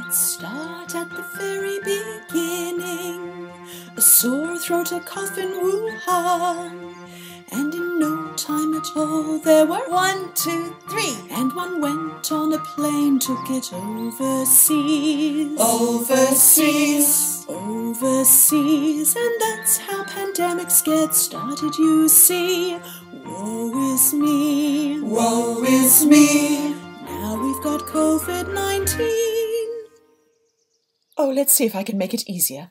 Let's start at the very beginning. A sore throat, a cough, and woo-ha. And in no time at all there were 1, 2, 3. And one went on a plane, took it overseas. Overseas. And that's how pandemics get started, you see. Woe is me. Now we've got COVID-19. Oh, let's see if I can make it easier.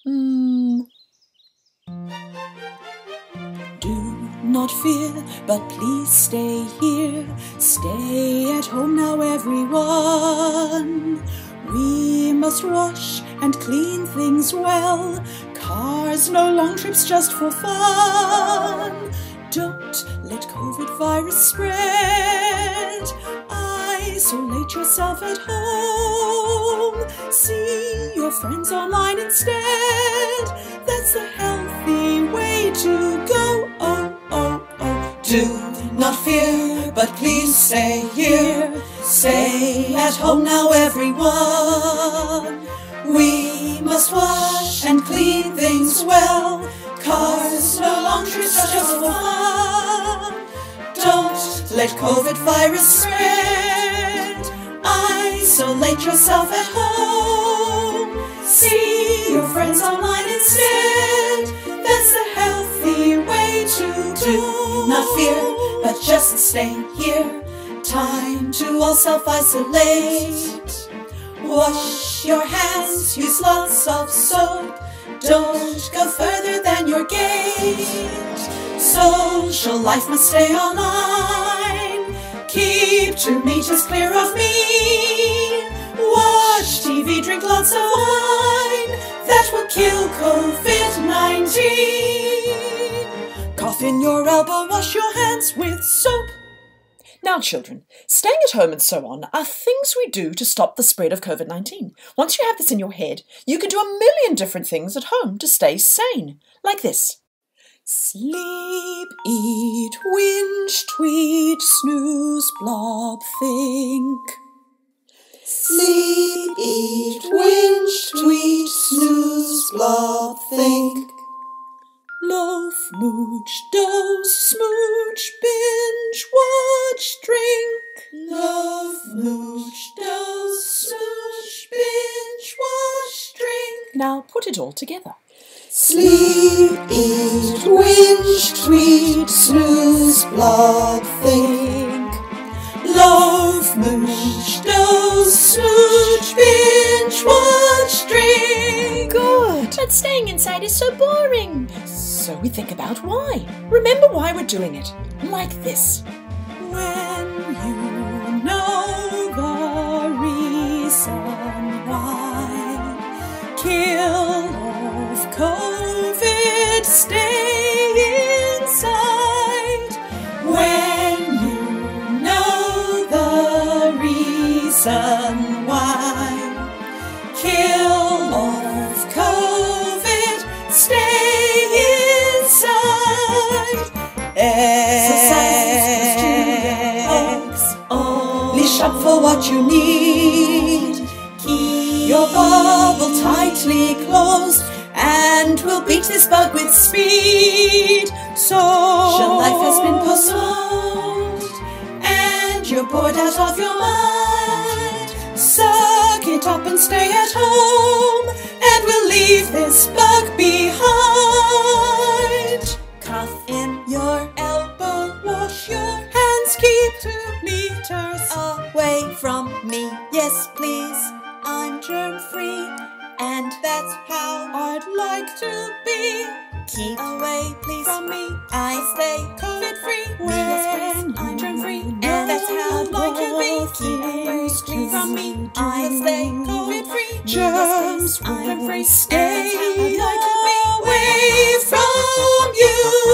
Do not fear, but please stay here. Stay at home now, everyone. We must wash and clean things well. Cars, no long trips just for fun. Don't let COVID virus spread. Isolate yourself at home. See your friends online instead. That's the healthy way to go. Do not fear, but please stay here. Stay at home now, everyone. We must wash and clean things well. Cars, no long trips just for fun. Don't let COVID virus spread. Isolate yourself at home. See your friends online instead. That's the healthy way to do. Not fear, but just stay here. Time to all self-isolate. Wash your hands, use lots of soap. Don't go further than your gate. Social life must stay online. Keep 2 meters clear of me. Watch TV, drink lots of wine. That will kill COVID-19. Cough in your elbow, wash your hands with soap. Now, children, staying at home and so on are things we do to stop the spread of COVID-19. Once you have this in your head, you can do a million different things at home to stay sane, like this. Sleep, eat, whinge, tweet, snooze, blob, think. Sleep, eat, whinge, tweet, snooze, blob, think. Loaf, mooch, doze, smooch, binge, watch, drink. Love, mooch, doze, smooch, binge, watch, drink. Now put it all together. Sleep, eat, whinge, tweet, snooze, blob, think. Love, mooch, doze, smooch, binge, watch, drink. Good. But staying inside is so boring. So we think about why. Remember why we're doing it. Like this. When you know the reason why, kill off COVID, stay inside. When you know the reason why, kill off COVID, stay inside. Exercise, only shop for what you need. Keep your bubble tightly closed, and we'll beat this bug with speed. Social life has been postponed, and you're bored out of your mind. Suck it up and stay at home, and we'll leave this bug behind. Cough in your elbow, wash your hands, keep 2 meters away from me. Yes, please, I'm germ-free, and that's how I'd like to be. Keep away, please, from me. I stay COVID-free. Yes, please, I'm germ-free, and that's how I'd like to be. Keep away, please, from me. I stay COVID-free. Germs, I'm germ-free. Stay away from you.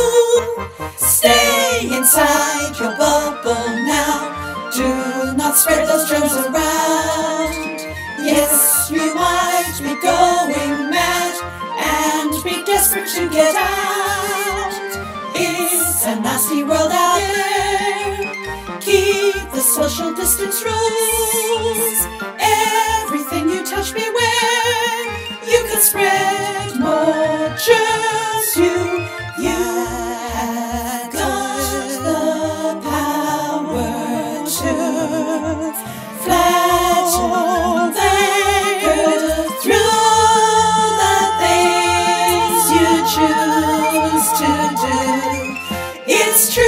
Stay inside your bubble now. Do not spread those germs around. Yes, you might be going mad and be desperate to get out. It's a nasty world out there. Keep the social distance rules. Everything you it's true.